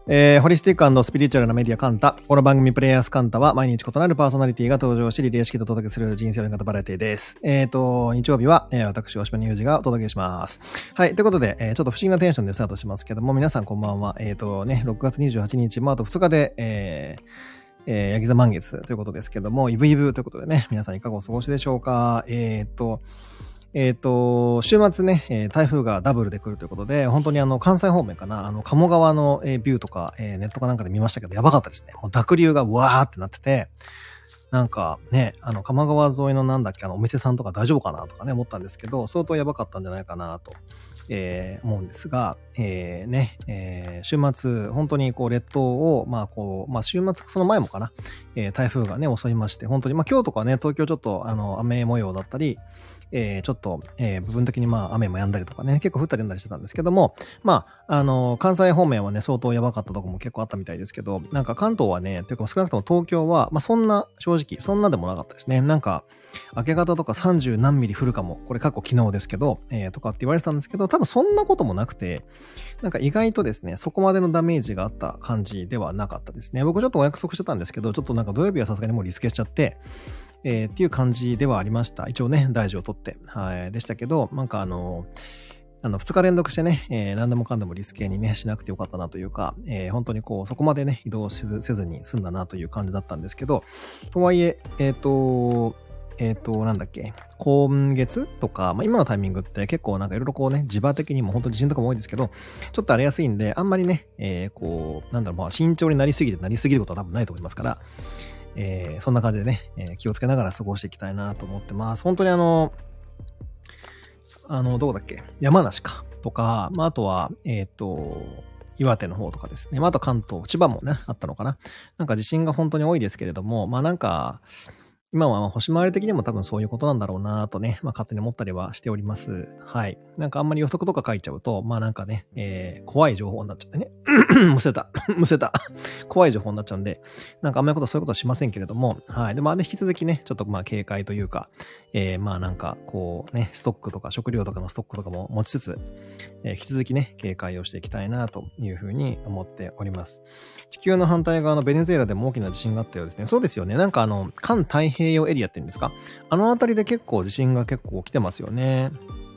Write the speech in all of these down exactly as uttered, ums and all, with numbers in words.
えー、ホリスティック&スピリチュアルなメディアカンタ。この番組プレイヤースカンタは毎日異なるパーソナリティが登場し、リレー式でお届けする人生応援型バラエティです。えーと、日曜日は、えー、私、大島ニュージがお届けします。はい。ということで、えー、ちょっと不思議なテンションでスタートしますけども、皆さんこんばんは。えーとね、ろくがつにじゅうはちにち、まあ、あとふつかで、えー、えー、ヤギ座満月ということですけども、イブイブということでね、皆さんいかがお過ごしでしょうか。えーと、えっと、週末ね、えー、台風がダブルで来るということで、本当にあの、関西方面かな、あの、鴨川の、えー、ビューとか、えー、ネットかなんかで見ましたけど、やばかったですね。もう濁流がうわーってなってて、なんかね、あの、鴨川沿いのなんだっけ、あの、お店さんとか大丈夫かなとかね、思ったんですけど、相当やばかったんじゃないかなと、えー、思うんですが、えー、ね、えー、週末、本当にこう、列島を、まあこう、まあ週末、その前もかな、えー、台風がね、襲いまして、本当に、まあ今日とかね、東京ちょっと、あの、雨模様だったり、えー、ちょっと、えー、部分的にまあ雨も止んだりとかね、結構降ったり止んだりしてたんですけども、まあ、あの、関西方面はね、相当やばかったとこも結構あったみたいですけど、なんか関東はね、ていうか少なくとも東京は、まあそんな、正直、そんなでもなかったですね。なんか、明け方とかさんじゅうなんミリ降るかも、これ過去昨日ですけど、えー、とかって言われてたんですけど、多分そんなこともなくて、なんか意外とですね、そこまでのダメージがあった感じではなかったですね。僕ちょっとお約束してたんですけど、ちょっとなんか土曜日はさすがにもうリスケしちゃって、えー、っていう感じではありました。一応ね、大事を取って。はい。でしたけど、なんかあの、あの、ふつか連続してね、えー、何でもかんでもリスケにね、しなくてよかったなというか、えー、本当にこう、そこまでね、移動せずせずに済んだなという感じだったんですけど、とはいえ、えっと、えっと、なんだっけ、今月とか、まあ、今のタイミングって結構なんかいろいろこうね、磁場的にも本当に地震とかも多いですけど、ちょっと荒れやすいんで、あんまりね、えー、こう、なんだろう、まあ、慎重になりすぎてなりすぎることは多分ないと思いますから、えー、そんな感じでね、えー、気をつけながら過ごしていきたいなと思ってます。本当にあの、あの、どこだっけ、山梨か、とか、まあ、あとは、えっと、岩手の方とかですね。まあ、あと関東、千葉もね、あったのかな。なんか地震が本当に多いですけれども、まあなんか、今は星回り的にも多分そういうことなんだろうなとね、まあ勝手に思ったりはしております。はい。なんかあんまり予測とか書いちゃうと、まあなんかね、えー、怖い情報になっちゃってね。むせた。むせた。怖い情報になっちゃうんで、なんかあんまりことそういうことはしませんけれども、はい。でもあれ引き続きね、ちょっとまあ警戒というか、えー、まあなんかこうね、ストックとか食料とかのストックとかも持ちつつ、えー、引き続きね、警戒をしていきたいなというふうに思っております。地球の反対側のベネズエラでも大きな地震があったようですね。そうですよね。なんかあの、環太平洋エリアって言うんですか？あの辺りで結構地震が結構来てますよね。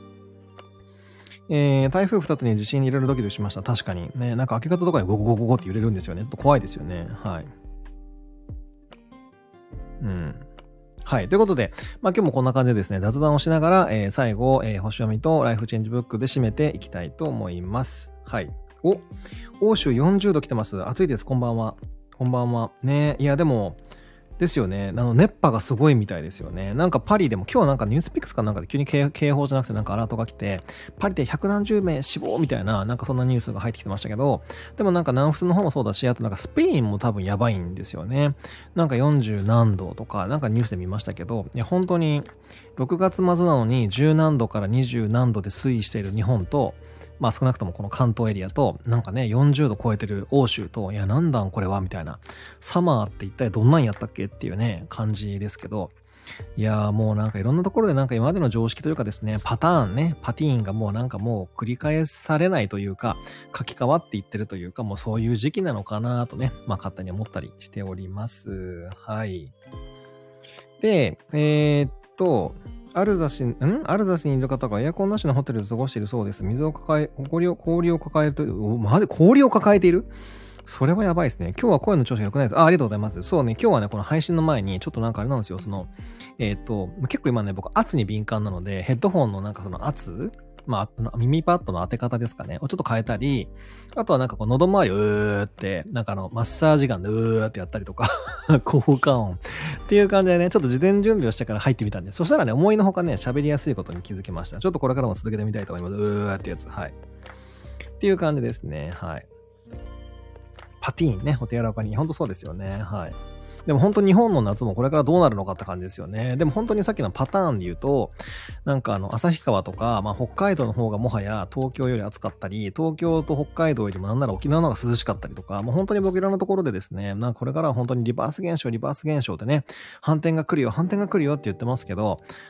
えー、台風二つに地震にいろいろドキドキしました。確かに。ね、なんか明け方とかにゴゴゴゴゴって揺れるんですよね。ちょっと怖いですよね。はい。うん。はい。ということで、まあ今日もこんな感じでですね、雑談をしながら、えー、最後、えー、星読みとライフチェンジブックで締めていきたいと思います。はい。お、欧州よんじゅうど来てます。暑いです。こんばんは。こんばんは。ね、いや、でも、ですよね。あの、熱波がすごいみたいですよね。なんかパリでも、今日なんかニュースピックスかなんかで急に警報じゃなくてなんかアラートが来て、パリで百何十名死亡みたいな、なんかそんなニュースが入ってきてましたけど、でもなんか南仏の方もそうだし、あとなんかスペインも多分やばいんですよね。なんかよんじゅう何度とか、なんかニュースで見ましたけど、いや本当にろくがつ末なのにじゅう何度からにじゅう何度で推移している日本と、まあ少なくともこの関東エリアと、なんかね、よんじゅうど超えてる欧州と、いや、なんだんこれはみたいな、サマーって一体どんなんやったっけっていうね、感じですけど、いやーもうなんかいろんなところでなんか今までの常識というかですね、パターンね、パティーンがもうなんかもう繰り返されないというか、書き換わっていってるというか、もうそういう時期なのかなとね、まあ勝手に思ったりしております。はい。で、えー、っと、アルザシ、んアルザシにいる方がエアコンなしのホテルで過ごしているそうです。水を抱え、氷を、氷を抱えると、マジ氷を抱えている？それはやばいですね。今日は声の調子が良くないです。あ、ありがとうございます。そうね、今日はね、この配信の前に、ちょっとなんかあれなんですよ、その、えっと、結構今ね、僕、圧に敏感なので、ヘッドホンのなんかその圧まあ、耳パッドの当て方ですかね。をちょっと変えたり、あとはなんかこう喉周りをうーって、なんかあの、マッサージガンでうーってやったりとか、効果音っていう感じでね、ちょっと事前準備をしてから入ってみたんで、そしたらね、思いのほかね、喋りやすいことに気づきました。ちょっとこれからも続けてみたいと思います。うーってやつ。はい。っていう感じですね。はい。パティーンね、お手柔らかに。ほんとそうですよね。はい。でも本当日本の夏もこれからどうなるのかって感じですよね。でも本当にさっきのパターンで言うと、なんかあの、旭川とか、まあ北海道の方がもはや東京より暑かったり、東京と北海道よりもなんなら沖縄の方が涼しかったりとか、もう本当に僕いろんなところでですね、なんかこれからは本当にリバース現象、リバース現象でね、反転が来るよ、反転が来るよって言ってますけど、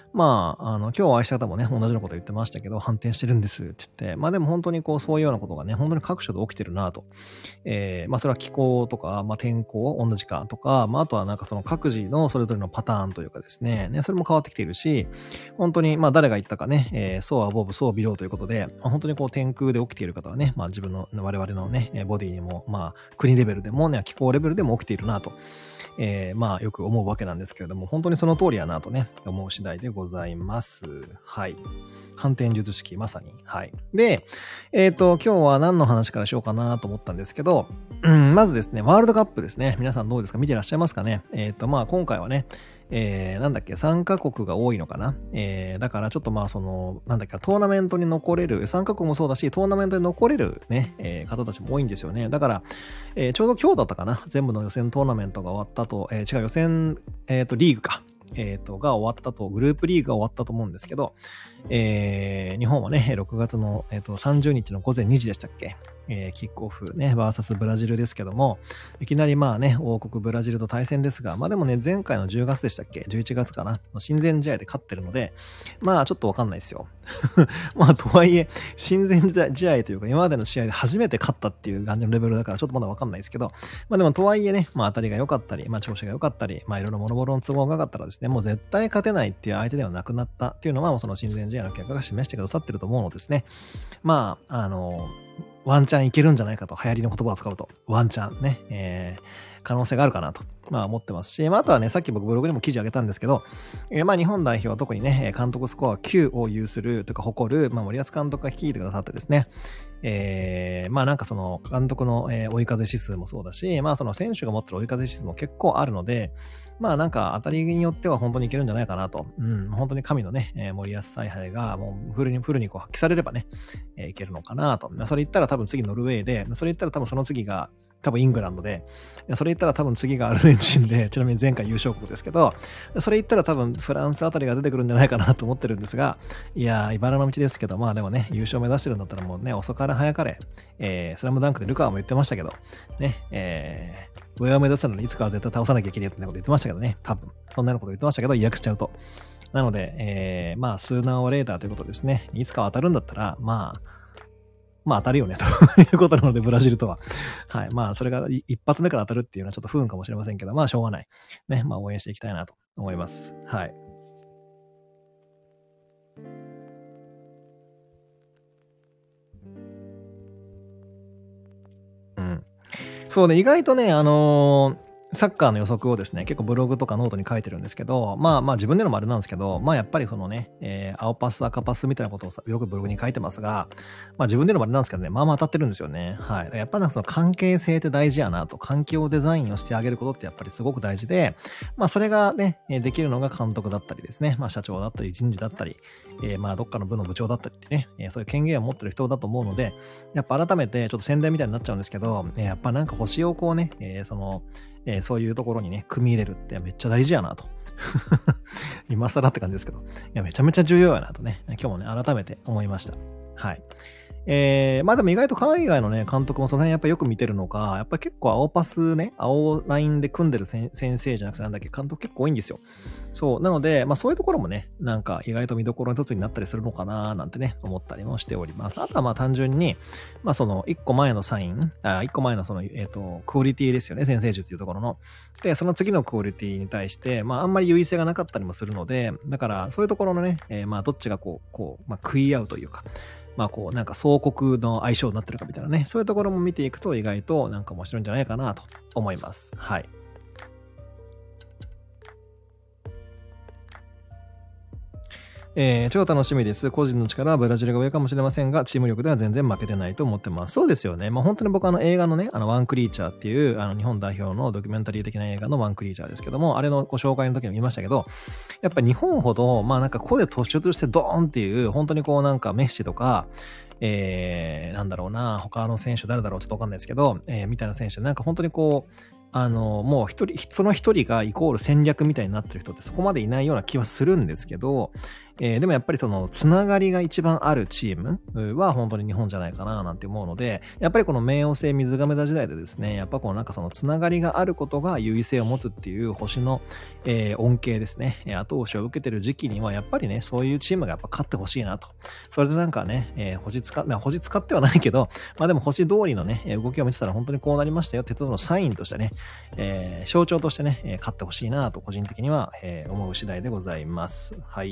まあ、あの、今日お会いした方もね、同じようなこと言ってましたけど、反転してるんですって言って、まあでも本当にこう、そういうようなことがね、本当に各所で起きてるなと。えー、まあそれは気候とか、まあ天候、温度時間とか、まああとはなんかその各自のそれぞれのパターンというかですね、ね、それも変わってきているし、本当に、まあ誰が言ったかね、えー、そうアボブ、そうビローということで、まあ、本当にこう天空で起きている方はね、まあ自分の、我々のね、ボディにも、まあ国レベルでもね、気候レベルでも起きているなと。えー、まあよく思うわけなんですけれども、本当にその通りやなとね、思う次第でございます。はい。反転術式、まさに。はい。で、えっと、今日は何の話からしようかなと思ったんですけど、うん、まずですね、ワールドカップですね。皆さんどうですか？見てらっしゃいますかね？えっと、まあ今回はね、えー、なんだっけ、さんカ国が多いのかな、えー、だからちょっとまあその、なんだっけ、トーナメントに残れる、さんカ国もそうだし、トーナメントに残れるね、えー、方たちも多いんですよね。だから、えー、ちょうど今日だったかな、全部の予選トーナメントが終わったと、えー、違う予選、えっと、リーグか。えっと、が終わったと、グループリーグが終わったと思うんですけど、えー、日本はね、ろくがつの、えー、とさんじゅうにちの午前にじでしたっけ、えー、キックオフね、バーサスブラジルですけども、いきなりまあね、王国ブラジルと対戦ですが、まあでもね、前回のじゅうがつでしたっけ、じゅういちがつかな、親善試合で勝ってるので、まあちょっとわかんないですよ。まあとはいえ、親善試合というか、今までの試合で初めて勝ったっていう感じのレベルだから、ちょっとまだわかんないですけど、まあでもとはいえね、まあ当たりが良かったり、まあ調子が良かったり、まあいろいろ諸々の都合が良かったらですね、もう絶対勝てないっていう相手ではなくなったっていうのは、もうその親善試合の結果が示してくださってると思うのですね。まあ、あの、ワンチャンいけるんじゃないかと、流行りの言葉を使うと、ワンチャンね、えー、可能性があるかなと、まあ思ってますし、まああとはね、さっき僕ブログにも記事あげたんですけど、えー、まあ日本代表は特にね、監督スコアきゅうを有するというか誇る、まあ森保監督が率いてくださってですね、えー、まあなんかその監督の、えー、追い風指数もそうだし、まあその選手が持ってる追い風指数も結構あるので、まあなんか当たりによっては本当にいけるんじゃないかなと。うん、本当に神のね、えー、森保采配がもうフルにフルにこう発揮されればね、えー、いけるのかなと。それ言ったら多分次ノルウェーで、それ言ったら多分その次が多分イングランドで、それ言ったら多分次がアルゼンチンで、ちなみに前回優勝国ですけど、それ言ったら多分フランスあたりが出てくるんじゃないかなと思ってるんですが、いやー、茨の道ですけど、まあでもね、優勝目指してるんだったらもうね、遅かれ早かれ、えー、スラムダンクでルカワも言ってましたけど、ね、えー、上を目指すのにいつかは絶対倒さなきゃいけないってこと言ってましたけどね、多分。そんなようなこと言ってましたけど、違約しちゃうと。なので、えー、まあ、数ナウレーターということですね。いつかは当たるんだったら、まあ、まあ当たるよね、ということなので、ブラジルとは。はい。まあ、それが一発目から当たるっていうのはちょっと不運かもしれませんけど、まあ、しょうがない。ね。まあ、応援していきたいなと思います。はい。うん。そうね、意外とね、あのーサッカーの予測をですね、結構ブログとかノートに書いてるんですけど、まあまあ自分でのもあれなんですけど、まあやっぱりそのね、えー青パス、赤パスみたいなことをさよくブログに書いてますが、まあ自分でのもあれなんですけどね、まあまあ当たってるんですよね。はい。やっぱなんかその関係性って大事やなと、環境デザインをしてあげることってやっぱりすごく大事で、まあそれがね、えーできるのが監督だったりですね、まあ社長だったり人事だったり、えーまあどっかの部の部長だったりってね、えーそういう権限を持ってる人だと思うので、やっぱ改めてちょっと宣伝みたいになっちゃうんですけど、えーやっぱなんか星をこうね、えーその、えーそういうところにね、組み入れるってめっちゃ大事やなと。今更って感じですけど。いや、めちゃめちゃ重要やなとね、今日もね、改めて思いました。はい。えー、まあでも意外と海外のね、監督もその辺やっぱよく見てるのか、やっぱり結構青パスね、青ラインで組んでる先生じゃなくてなんだっけ、監督結構多いんですよ。そう。なので、まあそういうところもね、なんか意外と見どころの一つになったりするのかななんてね、思ったりもしております。あとはまあ単純に、まあその一個前のサイン、あ一個前のその、えっと、クオリティですよね、先生術というところの。で、その次のクオリティに対して、まああんまり優位性がなかったりもするので、だからそういうところのね、えー、まあどっちがこう、こう、まあ食い合うというか、まあこうなんか総国の相性になってるかみたいなね、そういうところも見ていくと意外となんか面白いんじゃないかなと思います。はい。えー、超楽しみです。個人の力はブラジルが上かもしれませんが、チーム力では全然負けてないと思ってます。そうですよね。まあ本当に僕あの映画のね、あのワンクリーチャーっていうあの日本代表のドキュメンタリー的な映画のワンクリーチャーですけども、あれのご紹介の時にも言いましたけど、やっぱ日本ほど、まあなんかここで突出してドーンっていう、本当にこうなんかメッシとか、えー、なんだろうな、他の選手誰だろうちょっとわかんないですけど、えー、みたいな選手、なんか本当にこう、あの、もう一人、その一人がイコール戦略みたいになってる人ってそこまでいないような気はするんですけど、 えー、でもやっぱりそのつながりが一番あるチームは本当に日本じゃないかななんて思うので、やっぱりこの冥王星水亀座時代でですね、やっぱこのなんかそのつながりがあることが優位性を持つっていう星の、えー、恩恵ですね、後押しを受けてる時期にはやっぱりね、そういうチームがやっぱ勝ってほしいなと。それでなんかね、えー、星使っ、まあ、星使ってはないけど、まあでも星通りのね、動きを見てたら本当にこうなりましたよっていうのサインとしてね、えー、象徴としてね、えー、勝ってほしいなと個人的には、えー、思う次第でございます。はい。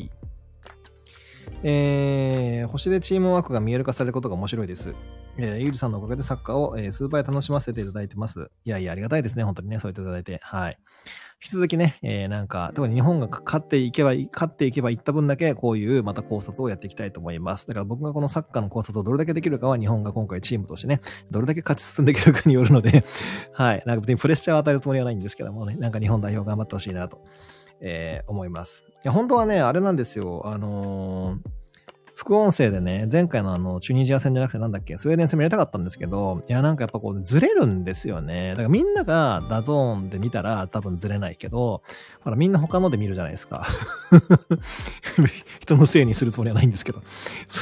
えー、星でチームワークが見える化されることが面白いです。えー、ゆうじさんのおかげでサッカーを、えー、数倍楽しませていただいてます。いやいや、ありがたいですね。本当にね、そう言っていただいて。はい。引き続きね、えー、なんか、特に日本が勝っていけば、勝っていけばいった分だけ、こういうまた考察をやっていきたいと思います。だから僕がこのサッカーの考察をどれだけできるかは、日本が今回チームとしてね、どれだけ勝ち進んでいけるかによるので、はい。なんか別にプレッシャーを与えるつもりはないんですけどもね、なんか日本代表頑張ってほしいなと、えー、思います。いや、本当はね、あれなんですよ。あのー、副音声でね、前回のあの、チュニジア戦じゃなくてなんだっけ、スウェーデン戦もやりたかったんですけど、いや、なんかやっぱこう、ずれるんですよね。だからみんながダゾーンで見たら多分ずれないけど、ほら、みんな他ので見るじゃないですか。人のせいにするつもりはないんですけど。そう、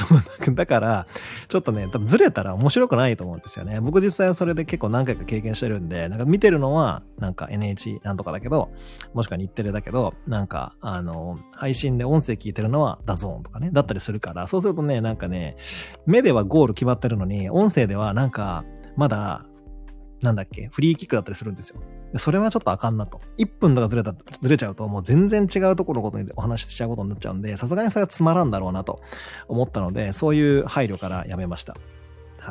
だから、ちょっとね、多分ずれたら面白くないと思うんですよね。僕実際はそれで結構何回か経験してるんで、なんか見てるのは、なんか エヌエイチ なんとかだけど、もしくは日テレだけど、なんか、あの、配信で音声聞いてるのはダゾーンとかね、だったりするから、そうするとね、なんかね、目ではゴール決まってるのに、音声ではなんか、まだ、なんだっけ、フリーキックだったりするんですよ。それはちょっとあかんなと。いっぷんとかずれた、ずれちゃうと、もう全然違うところのことにお話ししちゃうことになっちゃうんで、さすがにそれはつまらんだろうなと思ったので、そういう配慮からやめました。はい。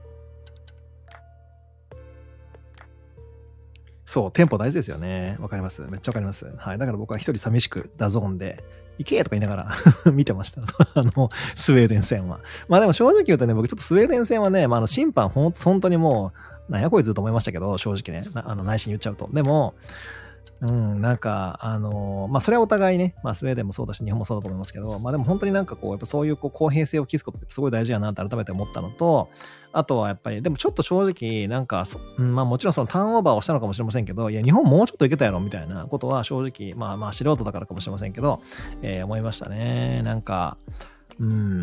そう、テンポ大事ですよね。わかります。めっちゃわかります。はい。だから僕は一人寂しくダゾーンで、行けとか言いながら見てました。あの、スウェーデン戦は。まあでも正直言うとね、僕ちょっとスウェーデン戦はね、まああの審判ほん、本当にもう、なんやこいつと思いましたけど、正直ね、あの内心言っちゃうと。でも、うん、なんか、あのー、まあ、それはお互いね、まあ、スウェーデンもそうだし、日本もそうだと思いますけど、まあ、でも本当になんかこう、やっぱそういうこう公平性を期すことってすごい大事やなって改めて思ったのと、あとはやっぱり、でもちょっと正直、なんか、うん、まあもちろんそのターンオーバーをしたのかもしれませんけど、いや、日本もうちょっといけたやろ、みたいなことは正直、まあまあ素人だからかもしれませんけど、えー、思いましたね。なんか、うん、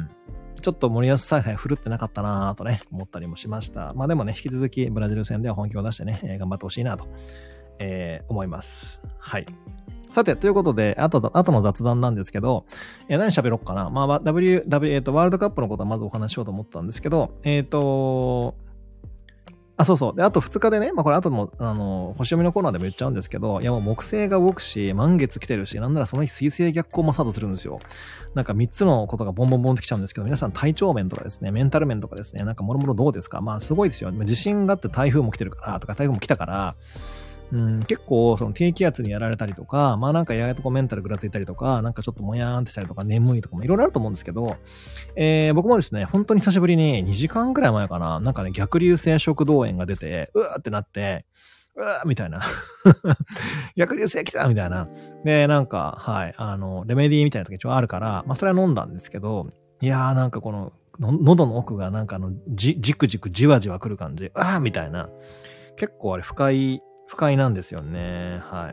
ちょっと森保采配振るってなかったなぁとね、思ったりもしました。まあでもね、引き続きブラジル戦では本気を出してね、えー、頑張ってほしいなと。えー、思います。はい。さて、ということで、あと、あとの雑談なんですけど、えー、何喋ろっかな。まあ、W、W、えっと、ワールドカップのことはまずお話ししようと思ったんですけど、えっと、あ、そうそう。で、あとふつかでね、まあこれ後も、あの、星読みのコーナーでも言っちゃうんですけど、いやもう木星が動くし、満月来てるし、なんならその日水星逆行もスタートするんですよ。なんかみっつのことがボンボンボンってきちゃうんですけど、皆さん体調面とかですね、メンタル面とかですね、なんかもろもろどうですか？まあすごいですよ。地震があって台風も来てるから、とか台風も来たから、うん、結構その低気圧にやられたりとか、まあなんかややとこうメンタルぐらついたりとか、なんかちょっともやーんってしたりとか、眠いとかもいろいろあると思うんですけど、えー、僕もですね、本当に久しぶりににじかんぐらい前かな、なんかね、逆流性食道炎が出て、うわーってなって、うわーみたいな。逆流性来たみたいな。で、なんか、はい、あの、レメディーみたいな時一応あるから、まあそれは飲んだんですけど、いやーなんかこの、の喉の奥がなんかあの、じ、じくじくじわじわ来る感じ、あーみたいな。結構あれ深い、不快なんですよね。はい。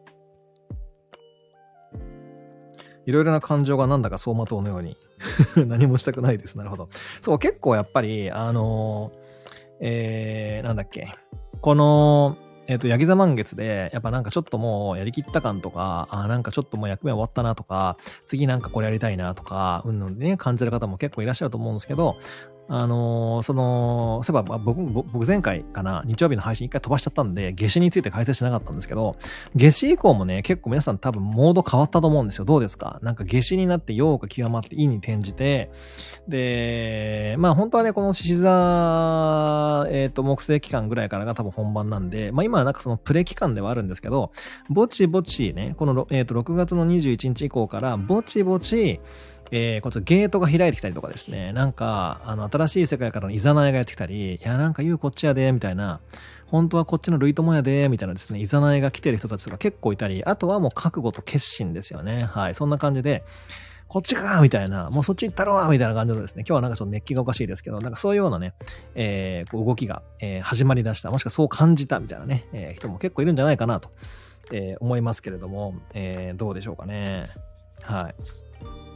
いろいろな感情がなんだか走馬灯のように何もしたくないです。なるほど。そう、結構やっぱり、あのー、えー、なんだっけ。この、えっと、ヤギ座満月で、やっぱなんかちょっともうやりきった感とか、あなんかちょっともう役目終わったなとか、次なんかこれやりたいなとか、うんぬんでね、感じる方も結構いらっしゃると思うんですけど、あのー、その、そういえば僕、僕前回かな、日曜日の配信一回飛ばしちゃったんで、夏至について解説しなかったんですけど、夏至以降もね、結構皆さん多分モード変わったと思うんですよ。どうですか？なんか夏至になって陽が極まって陰に転じて、で、まあ本当はね、この獅子座、えっと、木星期間ぐらいからが多分本番なんで、まあ今はなんかそのプレ期間ではあるんですけど、ぼちぼちね、この、えっと、ろくがつのにじゅういちにち以降から、ぼちぼち、えー、こっちゲートが開いてきたりとかですね、なんか、あの、新しい世界からの誘いがやってきたり、いや、なんか言うこっちやで、みたいな、本当はこっちの類友やで、みたいなですね、誘いが来てる人たちとか結構いたり、あとはもう覚悟と決心ですよね。はい。そんな感じで、こっちかみたいな、もうそっち行ったろわみたいな感じのですね、今日はなんかちょっと熱気がおかしいですけど、なんかそういうようなね、えー、こう動きが、えー、始まりだした、もしくはそう感じたみたいなね、えー、人も結構いるんじゃないかなと、えー、思いますけれども、えー、どうでしょうかね。はい。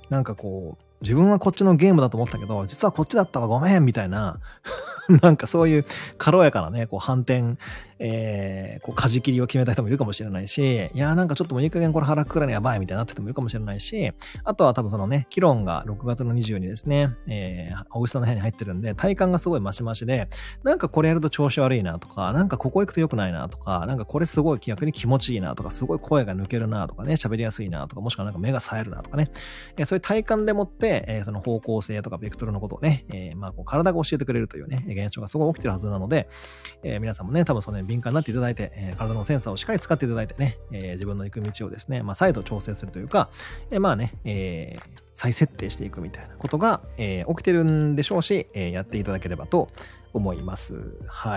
なんかこう、自分はこっちのゲームだと思ったけど、実はこっちだったわごめんみたいな、なんかそういう軽やかなね、こう反転、えー、こう舵切りを決めた人もいるかもしれないし、いやーなんかちょっともういい加減これ腹くくらにやばいみたいになっててもいるかもしれないし、あとは多分そのね、キロンがろくがつのにじゅうにですね、えー、大口さんの部屋に入ってるんで、体感がすごいマシマシで、なんかこれやると調子悪いなとか、なんかここ行くと良くないなとか、なんかこれすごい逆に気持ちいいなとか、すごい声が抜けるなとかね、喋りやすいなとか、もしくはなんか目が冴えるなとかね、えー、そういう体感でもって、えー、その方向性とかベクトルのことをね、えー、まあこう体が教えてくれるというね、現象がすごい起きてるはずなので、えー、皆さんもね、多分その、ね、敏感になっていただいて、えー、体のセンサーをしっかり使っていただいてね、えー、自分の行く道をですね、まあ再度調整するというか、えー、まあね、えー、再設定していくみたいなことが、えー、起きてるんでしょうし、えー、やっていただければと思います。はい。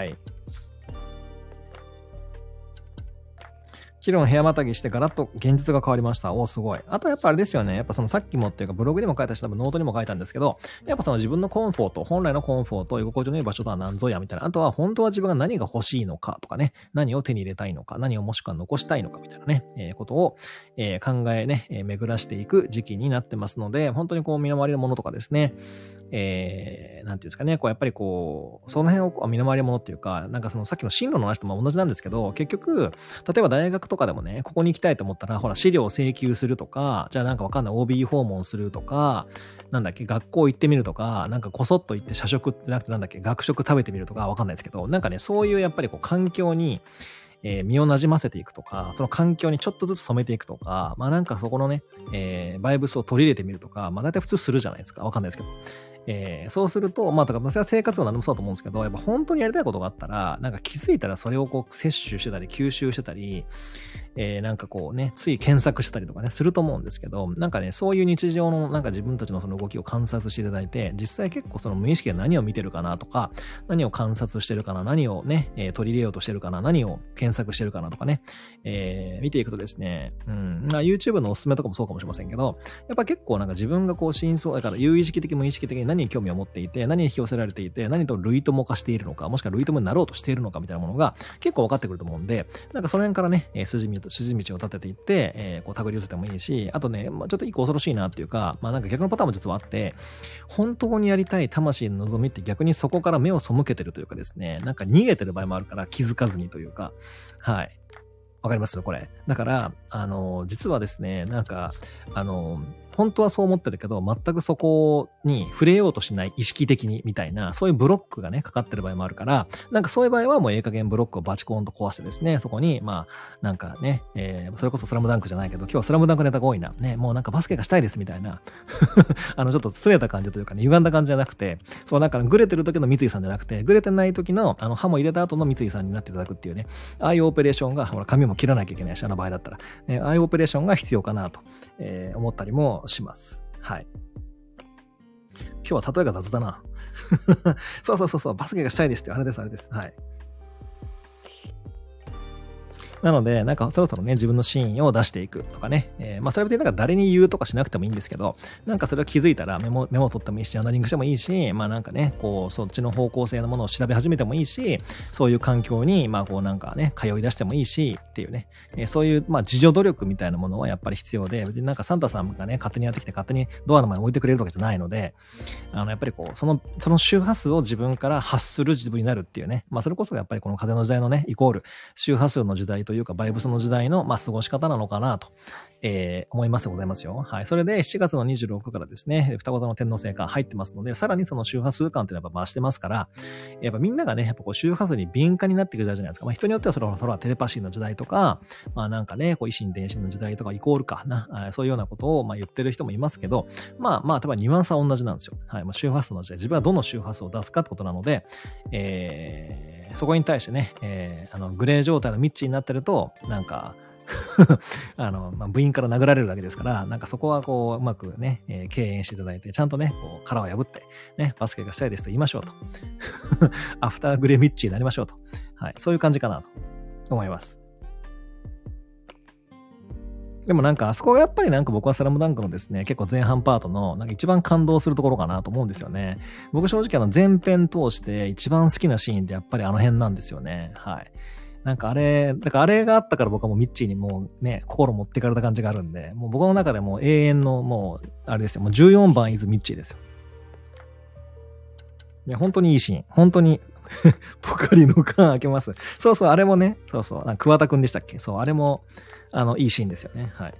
キロン部屋またぎしてガラッと現実が変わりました。おー、すごい。あとやっぱあれですよね。やっぱそのさっきもっていうかブログでも書いたし、多分ノートにも書いたんですけど、やっぱその自分のコンフォート、本来のコンフォート、居心地のいい場所とは何ぞやみたいな。あとは本当は自分が何が欲しいのかとかね、何を手に入れたいのか、何をもしくは残したいのかみたいなね、えー、ことを、えー、考えね、えー、巡らしていく時期になってますので、本当にこう身の回りのものとかですね、えー、なんていうんですかね、こうやっぱりこう、その辺を身の回りのものっていうか、なんかそのさっきの進路の話とも同じなんですけど、結局、例えば大学とかでもね、ここに行きたいと思ったら、ほら、資料を請求するとか、じゃあなんかわかんない オービー 訪問するとか、なんだっけ、学校行ってみるとか、なんかこそっと行って社食ってなくてなんだっけ、学食食べてみるとかわかんないですけど、なんかね、そういうやっぱりこう環境に、えー、身を馴染ませていくとか、その環境にちょっとずつ染めていくとか、まあなんかそこのね、えー、バイブスを取り入れてみるとか、まあ大体普通するじゃないですか。わかんないですけど。えー、そうすると、まあ、だからそれは生活は何でもそうだと思うんですけど、やっぱ本当にやりたいことがあったら、なんか気づいたらそれをこう摂取してたり、吸収してたり、えー、なんかこうね、つい検索したりとかね、すると思うんですけど、なんかね、そういう日常のなんか自分たちのその動きを観察していただいて、実際結構その無意識で何を見てるかなとか、何を観察してるかな、何をね、えー、取り入れようとしてるかな、何を検索してるかなとかね、えー、見ていくとですね、うん、まあ YouTube のおすすめとかもそうかもしれませんけど、やっぱ結構なんか自分がこう真相、だから有意識的無意識的に何に興味を持っていて、何に引き寄せられていて、何と類友化しているのか、もしくは類友になろうとしているのかみたいなものが結構分かってくると思うんで、なんかその辺からね、えー、筋道、筋道を立てていって、えー、こう手繰り寄せてもいいし、あとね、まあ、ちょっと一個恐ろしいなっていうか、まあなんか逆のパターンも実はあって、本当にやりたい魂の望みって逆にそこから目を背けてるというかですね、なんか逃げてる場合もあるから気づかずにというか、はい。わかりますこれ。だから、あの、実はですね、なんか、あの、本当はそう思ってるけど、全くそこに触れようとしない意識的にみたいな、そういうブロックがね、かかってる場合もあるから、なんかそういう場合はもうええ加減ブロックをバチコーンと壊してですね、そこに、まあ、なんかね、えー、それこそスラムダンクじゃないけど、今日はスラムダンクネタが多いな。ね、もうなんかバスケがしたいですみたいな、あの、ちょっと擦れた感じというかね、歪んだ感じじゃなくて、そう、なんかグレてる時の三井さんじゃなくて、グレてない時の、あの、歯も入れた後の三井さんになっていただくっていうね、ああいうオペレーションが、ほら、髪も切らなきゃいけないし、あの場合だったら、ね、ああいうオペレーションが必要かなと、えー、思ったりもします。はい。今日は例えが雑だな。そうそうそうそう、バスケがしたいですって、あれです、あれです。はい。なので、なんかそろそろね、自分のシーンを出していくとかね。えー、まあそれは別になんか誰に言うとかしなくてもいいんですけど、なんかそれを気づいたらメモ、メモを取ってもいいし、ジャーナリングしてもいいし、まあなんかね、こう、そっちの方向性のものを調べ始めてもいいし、そういう環境に、まあこうなんかね、通い出してもいいし、っていうね、えー、そういう、まあ自助努力みたいなものはやっぱり必要で、別になんかサンタさんがね、勝手にやってきて勝手にドアの前に置いてくれるわけじゃないので、あの、やっぱりこう、その、その周波数を自分から発する自分になるっていうね、まあそれこそがやっぱりこの風の時代のね、イコール、周波数の時代というか、バイブスの時代の、まあ、過ごし方なのかなと、えー、思いますでございますよ。はい。それでしちがつのにじゅうろくからですね、双子座の天皇星が入ってますので、さらにその周波数感っていうのはやっぱ増してますから、やっぱみんながね、やっぱこう周波数に敏感になってくる時代じゃないですか。まあ人によってはそれは、それはテレパシーの時代とか、まあなんかね、こう維心伝心の時代とかイコールかな、そういうようなことをまあ言ってる人もいますけど、まあまあ、多分ニュアンスは同じなんですよ。はい。まあ周波数の時代、自分はどの周波数を出すかってことなので、えー、そこに対してね、えー、あの、グレー状態のミッチになってると、なんか、あの、まあ、部員から殴られるわけですから、なんかそこはこう、うまくね、えー、敬遠していただいて、ちゃんとね、こう殻を破って、ね、バスケがしたいですと言いましょうと。アフターグレミッチになりましょうと。はい。そういう感じかなと思います。でもなんかあそこがやっぱりなんか僕はスラムダンクのですね、結構前半パートのなんか一番感動するところかなと思うんですよね。僕正直あの前編通して一番好きなシーンってやっぱりあの辺なんですよね。はい。 なんかあれ、だからあれがあったから僕はもうミッチーにもうね、心持ってかれた感じがあるんで、もう僕の中でもう永遠のもう、あれですよ、もうじゅうよんばんイズミッチーですよ。いや、本当にいいシーン。本当に、ポカリの缶開けます。そうそう、あれもね、そうそう、なんか桑田くんでしたっけ？そう、あれも、あの、いいシーンですよね。はい。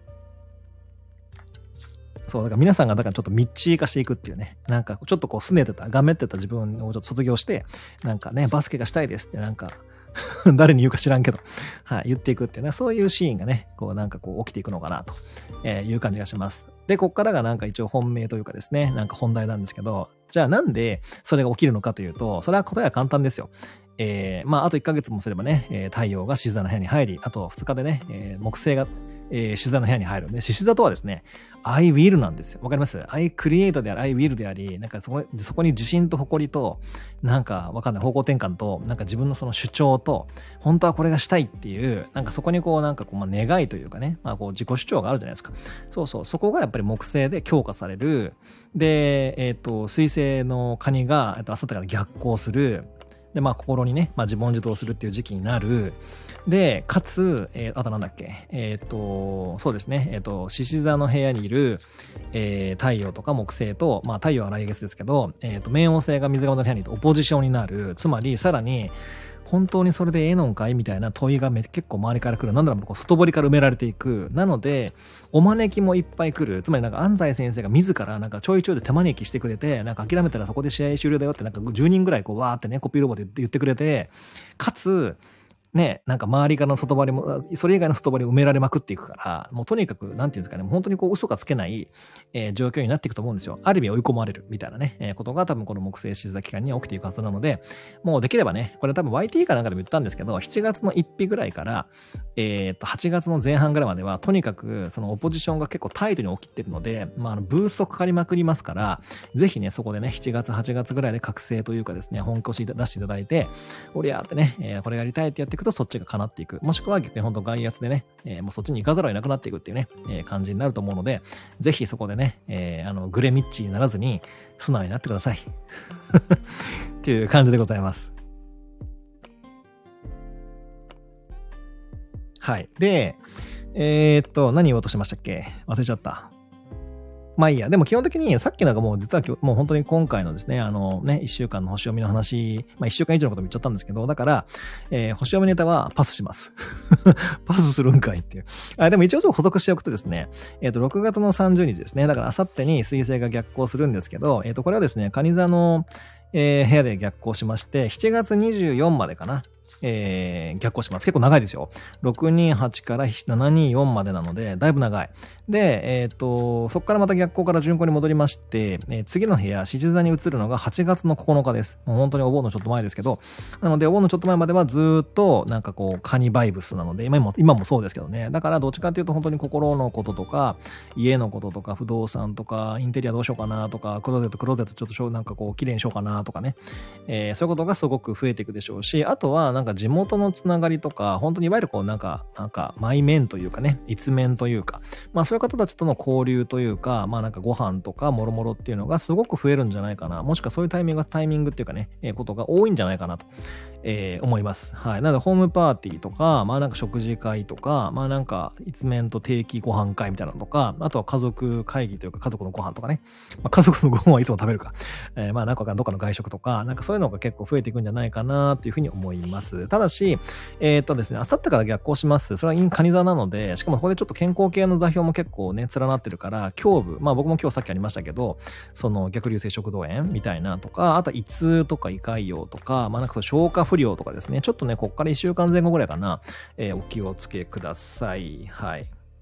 そう、だから皆さんがだからちょっとミッチー化していくっていうね。なんかちょっとこう拗ねてた、がめってた自分をちょっと卒業して、なんかね、バスケがしたいですってなんか、誰に言うか知らんけど、はい、言っていくっていうね、そういうシーンがね、こうなんかこう起きていくのかなという感じがします。で、こっからがなんか一応本命というかですね、なんか本題なんですけど、じゃあなんでそれが起きるのかというと、それは答えは簡単ですよ。えー、まああといっかげつもすればね、えー、太陽が獅子座の部屋に入り、あとふつかでね、えー、木星が、えー、獅子座の部屋に入るんで、獅子座とはですね、I will なんですよ。わかります？ ?I create であり、I will であり、なんかそこそこに自信と誇りと、なんかわかんない方向転換と、なんか自分のその主張と、本当はこれがしたいっていう、なんかそこにこうなんかこう、まあ、願いというかね、まあこう自己主張があるじゃないですか。そうそう、そこがやっぱり木星で強化される。で、えっと、水星の蟹が、えっと、明後日から逆行する。で、まあ心にね、まあ自問自答するっていう時期になる。で、かつ、えー、あとなんだっけ、えっ、ー、と、そうですね、えっ、ー、と、獅子座の部屋にいる、えー、太陽とか木星と、まあ太陽は来月ですけど、えっ、ー、と、冥王星が水亀の部屋にいるとオポジションになる。つまり、さらに、本当にそれでええのんかいみたいな問いがめ結構周りから来る。なんだろう、こう外堀から埋められていく。なので、お招きもいっぱい来る。つまりなんか安西先生が自らなんかちょいちょいで手招きしてくれて、なんか諦めたらそこで試合終了だよってなんかじゅうにんぐらいこうわーってね、コピーロボで言ってくれて、かつ、ね、なんか周りからの外堀も、それ以外の外堀を埋められまくっていくから、もうとにかく、なんていうんですかね、本当にこう嘘がつけない、えー、状況になっていくと思うんですよ。ある意味追い込まれるみたいなね、えー、ことが多分この木星獅子座期間には起きていくはずなので、もうできればね、これ多分 ワイティー かなんかでも言ったんですけど、しちがつのついたちぐらいから、えー、とはちがつの前半ぐらいまでは、とにかくそのオポジションが結構タイトに起きてるので、まあ、あのブーストかかりまくりますから、ぜひね、そこでね、しちがつ、はちがつぐらいで覚醒というかですね、本腰出していただいて、おりゃーってね、えー、これやりたいってやっていくと、そっちが叶っていく。もしくは逆に本当外圧でね、えー、もうそっちに行かざるを得なくなっていくっていうね、えー、感じになると思うので、ぜひそこでね、えー、あの、グレミッチにならずに、素直になってください。っていう感じでございます。はい。で、えー、っと、何言おうとしましたっけ？忘れちゃった。まあいいや。でも基本的にさっきなんかもう実はもう本当に今回のですね、あのね、いっしゅうかんの星読みの話、まあいっしゅうかん以上のことも言っちゃったんですけど、だから、えー、星読みネタはパスします。パスするんかいっていう。あ、でも一応ちょっと補足しておくとですね、えっ、ー、と、ろくがつのさんじゅうにちですね。だからあさってに水星が逆行するんですけど、えっ、ー、と、これはですね、蟹座の、えー、部屋で逆行しまして、しちがつにじゅうよっかまでかな。えー、逆行します。結構長いですよ。ろくにはちからななによんまでなので、だいぶ長い。で、えっ、ー、と、そこからまた逆行から順行に戻りまして、えー、次の部屋、獅子座に移るのがはちがつのここのかです。もう本当にお盆のちょっと前ですけど、なのでお盆のちょっと前まではずっとなんかこう、カニバイブスなので、今も、今もそうですけどね。だからどっちかっていうと本当に心のこととか、家のこととか、不動産とか、インテリアどうしようかなとか、クローゼット、クローゼットちょっとなんかこう、綺麗にしようかなとかね。えー、そういうことがすごく増えていくでしょうし、あとはなんか地元のつながりとか、本当にいわゆるこうなんか、なんか、内面というかね、一面というか、まあそういう方たちとの交流というか、まあなんかご飯とかもろもろっていうのがすごく増えるんじゃないかな。もしくはそういうタイミングがタイミングっていうかね、えー、ことが多いんじゃないかなと。えー、思います。はい。なので、ホームパーティーとか、まあなんか食事会とか、まあなんか一面と定期ご飯会みたいなのとか、あとは家族会議というか家族のご飯とかね。まあ、家族のご飯はいつも食べるか。えー、まあなんかどっかの外食とか、なんかそういうのが結構増えていくんじゃないかなっていうふうに思います。ただし、えー、っとですね、あさってから逆行します。それは陰カニ座なので、しかもここでちょっと健康系の座標も結構ね、連なってるから、胸部、まあ僕も今日さっきありましたけど、その逆流性食道炎みたいなとか、あとは胃痛とか胃潰瘍とか、まあなんか消化不良とかですね、ちょっとね、こっからいっしゅうかんぜん後ぐらいかな、えー、お気をつけください。はい。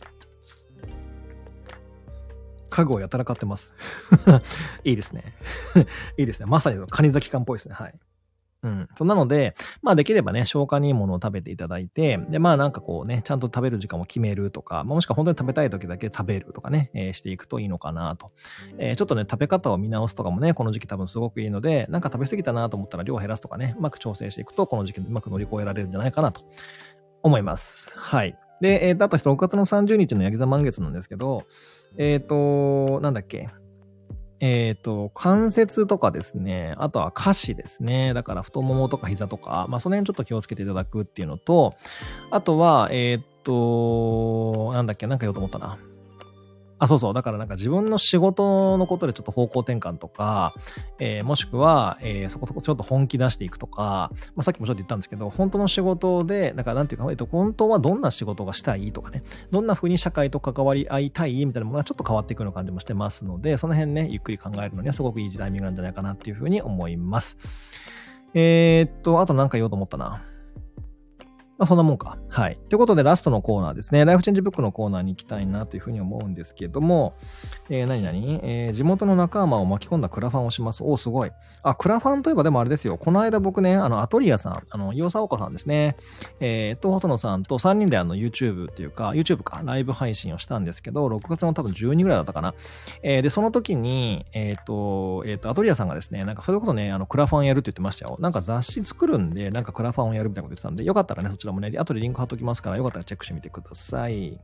家具をやたら買ってます。いいですね。いいですね。まさにカニ座期間っぽいですね。はい。うん。そんなので、まあできればね、消化にいいものを食べていただいて、で、まあなんかこうね、ちゃんと食べる時間を決めるとか、まあ、もしくは本当に食べたい時だけ食べるとかね、えー、していくといいのかなと。えー、ちょっとね、食べ方を見直すとかもね、この時期多分すごくいいので、なんか食べ過ぎたなと思ったら量を減らすとかね、うまく調整していくと、この時期うまく乗り越えられるんじゃないかなと思います。はい。で、えー、あとろくがつのさんじゅうにちのヤギ座満月なんですけど、えっと、なんだっけ。 えっと、関節とかですね、あとは下肢ですね。だから太ももとか膝とか、まあその辺ちょっと気をつけていただくっていうのと、あとは、えっと、なんだっけ、なんか言おうと思ったな。あ、そうそう。だからなんか自分の仕事のことでちょっと方向転換とか、えー、もしくは、えー、そこそこちょっと本気出していくとか、まあ、さっきもちょっと言ったんですけど、本当の仕事で、なんかなんていうか、えっと、本当はどんな仕事がしたいとかね、どんな風に社会と関わり合いたいみたいなものがちょっと変わっていくような感じもしてますので、その辺ね、ゆっくり考えるのにはすごくいいタイミングなんじゃないかなっていう風に思います。えー、っと、あとなんか言おうと思ったな。まあ、そんなもんか。はい。ということで、ラストのコーナーですね。ライフチェンジブックのコーナーに行きたいなというふうに思うんですけども、えー、何々えー、地元の仲間を巻き込んだクラファンをします。おー、すごい。あ、クラファンといえばでもあれですよ。この間僕ね、あの、アトリアさん、あの、岩佐岡さんですね。えー、と、細野さんとさんにんであの、YouTube っていうか、YouTube か、ライブ配信をしたんですけど、ろくがつの多分じゅうにぐらいだったかな。えー、で、その時に、えっ、ー、と、えっ、ー、と、アトリアさんがですね、なんかそれこそね、あの、クラファンやるって言ってましたよ。なんか雑誌作るんで、なんかクラファンをやるみたいなこと言ってたんで、よかったらね、そちらもね、後でリンク貼っときますから、よかったらチェックしてみてください。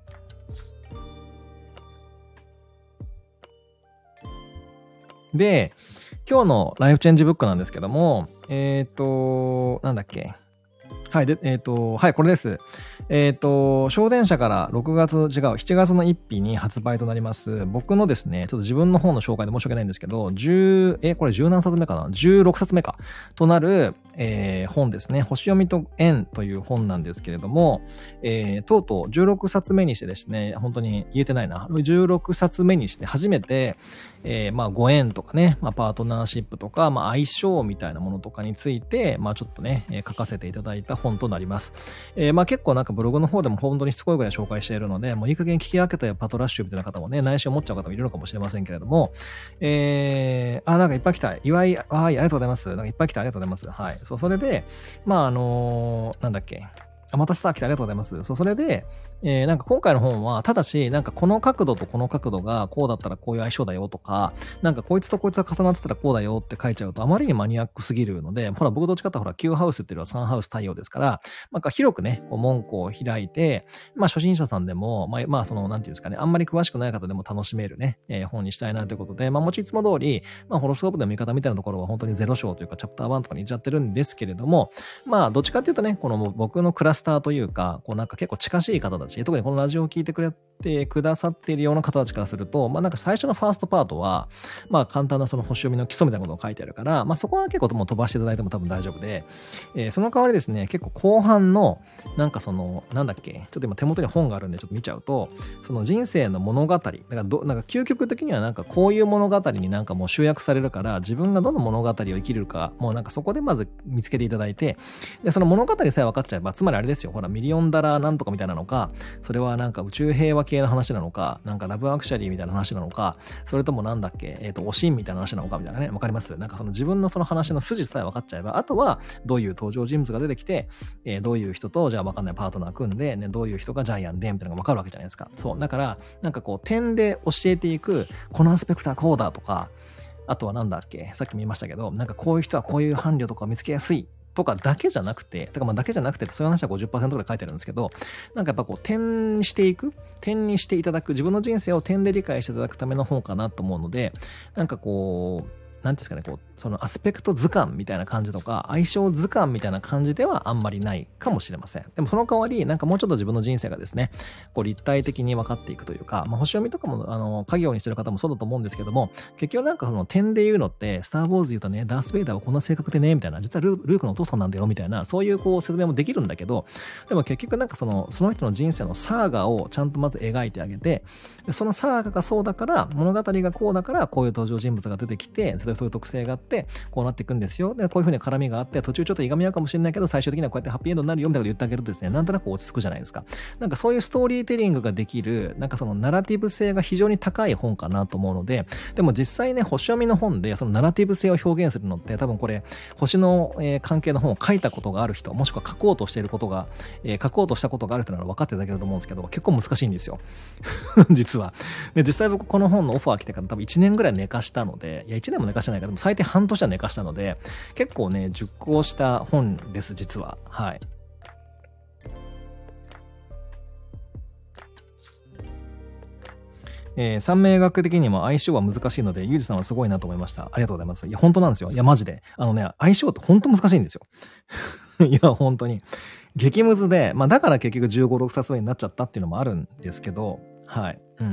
で、今日のライフチェンジブックなんですけども、えっ、ー、と、なんだっけ。はい、で、えっ、ー、と、はい、これです。えっ、ー、と、小電車からろくがつ、違う、しちがつのついちにちに発売となります。僕のですね、ちょっと自分の本の紹介で申し訳ないんですけど、じゅう、え、これじゅう何冊目かな ?じゅうろく 冊目か。となる、えー、本ですね。星読みと縁という本なんですけれども、えー、とうとうじゅうろくさつめにしてですね、本当に言えてないな。じゅうろくさつめにして初めて、えー、まあ、ご縁とかね、まあ、パートナーシップとか、まあ、相性みたいなものとかについて、まあ、ちょっとね、えー、書かせていただいた本となります。えー、まあ、結構なんかブログの方でも本当にしつこいぐらい紹介しているので、もういい加減聞き分けたよパトラッシュみたいな方もね、内心を持っちゃう方もいるのかもしれませんけれども、えー、あ、なんかいっぱい来た。岩井、はい、ありがとうございます。なんかいっぱい来た。ありがとうございます。はい。そう、それで、まあ、あのー、なんだっけ。あ、またスター来てありがとうございます。そう、それで、えー、なんか今回の本は、ただし、なんかこの角度とこの角度がこうだったらこういう相性だよとか、なんかこいつとこいつが重なってたらこうだよって書いちゃうとあまりにマニアックすぎるので、ほら、僕どっちかってほら、Q ハウスっていうのはさんハウス対応ですから、なんか広くね、こう門戸を開いて、まあ初心者さんでも、まあ、まあその、なんていうんですかね、あんまり詳しくない方でも楽しめるね、えー、本にしたいなということで、まあもちろんいつも通り、まあホロスコープの見方みたいなところは本当にゼロ章というかチャプターワンとかに行っちゃってるんですけれども、まあどっちかっていうとね、この僕のクラスターというか、こうなんか結構近しい方たち、特にこのラジオを聞いてくれてくださっているような方たちからすると、まあなんか最初のファーストパートは、まあ簡単なその星読みの基礎みたいなことを書いてあるから、まあそこは結構もう飛ばしていただいても多分大丈夫で、えー、その代わりですね、結構後半の、なんかその、なんだっけ、ちょっと今手元に本があるんでちょっと見ちゃうと、その人生の物語、だからど、なんか究極的にはなんかこういう物語になんかもう集約されるから、自分がどの物語を生きるか、もうなんかそこでまず見つけていただいて、で、その物語さえ分かっちゃえば、つまりあれですよ、ほら、ミリオンダラーなんとかみたいなのか、それはなんか宇宙平和系の話なのか、なんかラブアクシャリーみたいな話なのか、それともなんだっけ、えっと、おしんみたいな話なのかみたいなね、わかります？なんかその自分のその話の筋さえ分かっちゃえば、あとはどういう登場人物が出てきて、えー、どういう人とじゃあ分かんないパートナー組んで、ね、どういう人がジャイアンでみたいなのが分かるわけじゃないですか。そう。だから、なんかこう点で教えていく、このアスペクトはこうだとか、あとはなんだっけ、さっきも言いましたけど、なんかこういう人はこういう伴侶とかを見つけやすい。とかだけじゃなくて、とかまあだけじゃなくて、そういう話は ごじゅっパーセント ぐらい書いてるんですけど、なんかやっぱこう点にしていく、点にしていただく、自分の人生を点で理解していただくための本かなと思うので、なんかこう、なんていうんですかね、こう、そのアスペクト図鑑みたいな感じとか、相性図鑑みたいな感じではあんまりないかもしれません。でもその代わり、なんかもうちょっと自分の人生がですね、こう立体的に分かっていくというか、まあ、星読みとかも、あの、家業にしてる方もそうだと思うんですけども、結局なんかその点で言うのって、スター・ウォーズ言うとね、ダース・ベイダーはこんな性格でね、みたいな、実はルークのお父さんなんだよ、みたいな、そういうこう説明もできるんだけど、でも結局なんかその、その人の人生のサーガをちゃんとまず描いてあげて、でそのサーガがそうだから、物語がこうだから、こういう登場人物が出てきて、例えばそういう特性があって、こうなっていくんですよ。で、こういう風に絡みがあって、途中ちょっといがみ合うかもしれないけど、最終的にはこうやってハッピーエンドになるよみたいなこと言ってあげるとですね、なんとなく落ち着くじゃないですか。なんかそういうストーリーテリングができる、なんかそのナラティブ性が非常に高い本かなと思うので、でも実際ね、星読みの本でそのナラティブ性を表現するのって、多分これ、星の、えー、関係の本を書いたことがある人、もしくは書こうとしていることが、えー、書こうとしたことがある人なら分かっていただけると思うんですけど、結構難しいんですよ。実は。で、実際僕この本のオファー来てから多分いちねんぐらい寝かしたので、いやいちねんも寝かしてないから、でも最低半年は寝かしたので、結構ね、熟考した本です、実は。はい。 えー、三名学的にも相性は難しいので、ゆうじさんはすごいなと思いました。ありがとうございます。いや、本当なんですよ。いや、マジで。あのね、相性って本当難しいんですよ。いや、本当に。激ムズで、まあだから結局じゅうご、ろく冊目になっちゃったっていうのもあるんですけど、はい。うん。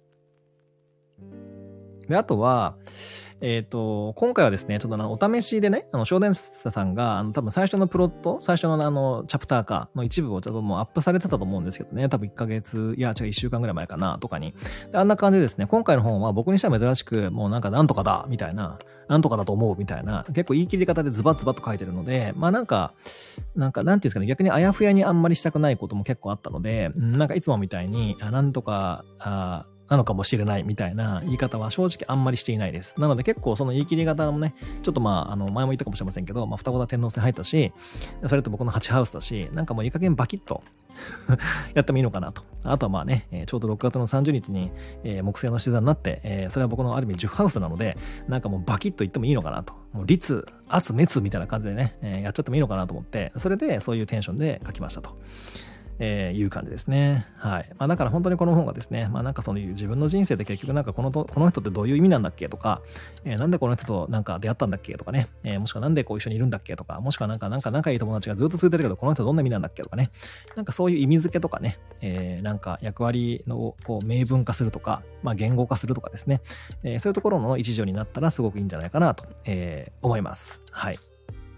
で、あとは、えっと、今回はですね、ちょっとあの、お試しでね、あの、小伝者さんが、あの、多分最初のプロット、最初のあの、チャプターかの一部をちょっともうアップされてたと思うんですけどね、多分いっかげつ、いや、違う、いっしゅうかんぐらい前かな、とかに。であんな感じでですね、今回の本は僕にしては珍しく、もうなんかなんとかだ、みたいな、なんとかだと思う、みたいな、結構言い切り方でズバッズバッと書いてるので、まあなんか、なんか、なんていうんですかね、逆にあやふやにあんまりしたくないことも結構あったので、なんかいつもみたいに、あなんとか、あなのかもしれないみたいな言い方は正直あんまりしていないです。なので結構その言い切り方もね、ちょっとまあ、あの、前も言ったかもしれませんけど、まあ、双子座天皇星入ったし、それと僕のはちハウスだし、なんかもういい加減バキッとやってもいいのかなと。あとはまあね、えー、ちょうどろくがつのさんじゅうにちに、えー、木星の獅子座になって、えー、それは僕のある意味じゅうハウスなので、なんかもうバキッと言ってもいいのかなと。もう律、圧、滅みたいな感じでね、えー、やっちゃってもいいのかなと思って、それでそういうテンションで書きましたと。えー、いう感じですね。はい。まあだから本当にこの本がですね、まあなんかその自分の人生で結局なんかこのとこの人ってどういう意味なんだっけとか、えー、なんでこの人となんか出会ったんだっけとかね、えー、もしくはなんでこう一緒にいるんだっけとか、もしくはなんかなんか仲いい友達がずっと続いてるけどこの人どんな意味なんだっけとかね、なんかそういう意味付けとかね、えー、なんか役割のこう明文化するとか、まあ言語化するとかですね、えー、そういうところの一助になったらすごくいいんじゃないかなと、えー、思います。はい。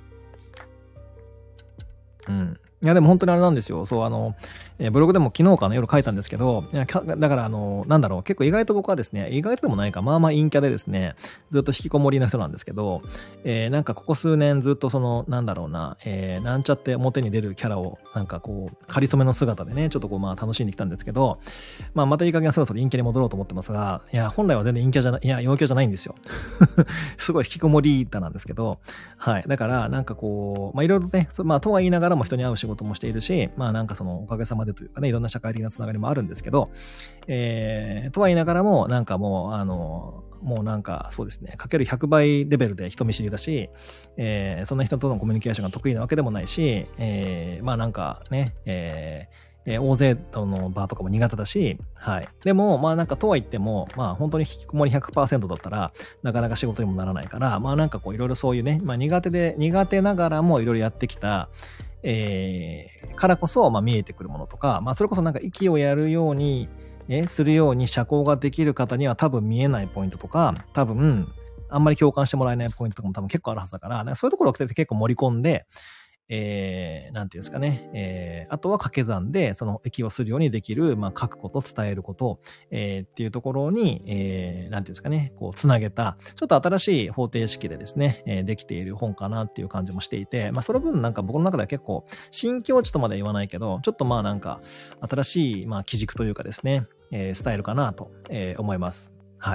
うん。いやでも本当にあれなんですよ。そう、あの、えーブログでも昨日かの夜書いたんですけど、いやかだからあの、なんだろう、結構意外と僕はですね、意外とでもないか、まあまあ陰キャでですね、ずっと引きこもりな人なんですけど、えーなんかここ数年ずっとその、なんだろうな、えーなんちゃって表に出るキャラを、なんかこう、仮初めの姿でね、ちょっとこうまあ楽しんできたんですけど、まあまたいい加減そろそろ陰キャに戻ろうと思ってますが、いや、本来は全然陰キャじゃない、いや、陽キャじゃないんですよ。すごい引きこもりだなんですけど、はい。だから、なんかこう、まあいろいろとね、そまあとは言いながらも人に会う仕事もしているし、まあなんかそのおかげさまでというかね、いろんな社会的なつながりもあるんですけど、えー、とは言いながらも、なんかもう、あの、もうなんかそうですね、かけるひゃくばいレベルで人見知りだし、えー、そんな人とのコミュニケーションが得意なわけでもないし、えー、まあなんかね、えーえー、大勢の場とかも苦手だし、はい。でも、まあなんかとは言っても、まあ本当に引きこもり ひゃくパーセント だったら、なかなか仕事にもならないから、まあなんかこういろいろそういうね、まあ苦手で、苦手ながらもいろいろやってきた、えー、からこそ、まあ見えてくるものとか、まあそれこそなんか息をやるように、ね、するように社交ができる方には多分見えないポイントとか、多分、あんまり共感してもらえないポイントとかも多分結構あるはずだから、なんかそういうところを結構盛り込んで、えー、なんていうんですかね。えー、あとは掛け算で、その息をするようにできる、まあ、書くこと、伝えること、えー、っていうところに、えー、なんていうんですかね、こう、つなげた、ちょっと新しい方程式でですね、えー、できている本かなっていう感じもしていて、まあ、その分なんか僕の中では結構、新境地とまでは言わないけど、ちょっとまあなんか、新しい、まあ、基軸というかですね、えー、スタイルかなと、えー、思います。はい。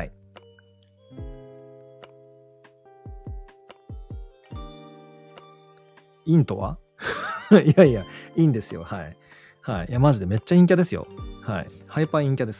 インとはいやいや、いいんですよ。はい。はい。いや、マジでめっちゃ陰キャですよ。はい。ハイパー陰キャです。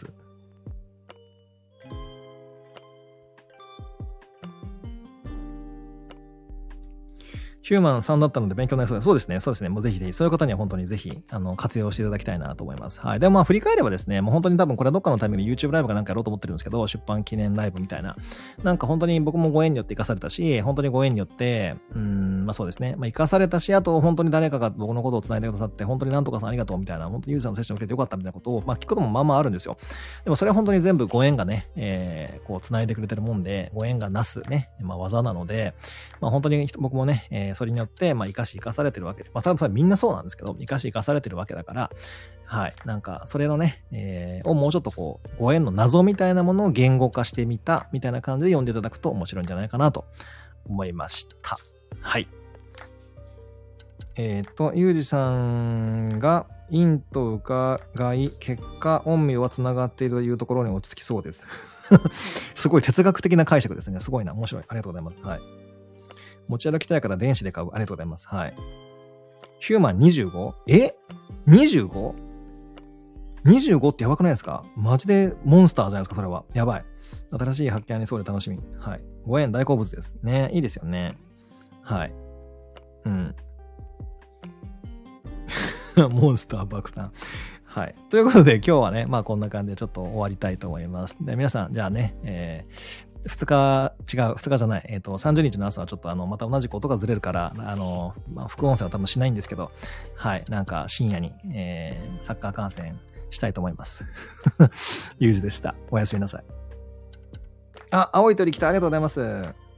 ヒューマンさんだったので勉強になりそうです。そうですね。そうですね。もうぜひぜひ、そういう方には本当にぜひ、あの、活用していただきたいなと思います。はい。でもまあ、振り返ればですね、もう本当に多分これはどっかのタイミングで YouTube ライブかなんかやろうと思ってるんですけど、出版記念ライブみたいな。なんか本当に僕もご縁によって生かされたし、本当にご縁によって、うーん、まあそうですね。まあ生かされたし、あと本当に誰かが僕のことを伝えてくださって、本当になんとかさんありがとうみたいな、本当にユーザーのセッションをくれてよかったみたいなことを、まあ聞くこともまあまああるんですよ。でもそれは本当に全部ご縁がね、えー、こう繋いでくれてるもんで、ご縁がなすね、まあ技なので、まあ本当に僕もね、えー、それによって、まあ生かし生かされてるわけで、まあ多分みんなそうなんですけど、生かし生かされてるわけだから、はい。なんか、それのね、えー、をもうちょっとこう、ご縁の謎みたいなものを言語化してみた、みたいな感じで読んでいただくと面白いんじゃないかなと思いました。はい。えっ、ー、と、ゆうじさんが、陰と伺い、結果、陰陽は繋がっているというところに落ち着きそうです。すごい哲学的な解釈ですね。すごいな。面白い。ありがとうございます。はい。持ち歩きたいから電子で買う。ありがとうございます。はい。ヒューマン にじゅうご？ え ?にじゅうご？ にじゅうご ってやばくないですか？マジでモンスターじゃないですか、それは。やばい。新しい発見ありそうで楽しみ。はい。ご縁大好物です。ね。いいですよね。はい。うん。モンスター爆弾。 はい。ということで今日はね、まあこんな感じでちょっと終わりたいと思います。で、皆さん、じゃあね、えー、ふつか、違う、ふつかじゃない、えっと、さんじゅうにちの朝はちょっとあの、また同じく音がずれるから、あの、まあ、副音声は多分しないんですけど、はい、なんか深夜に、えー、サッカー観戦したいと思います。ゆうじでした。おやすみなさい。あ、青い鳥来た。ありがとうございます。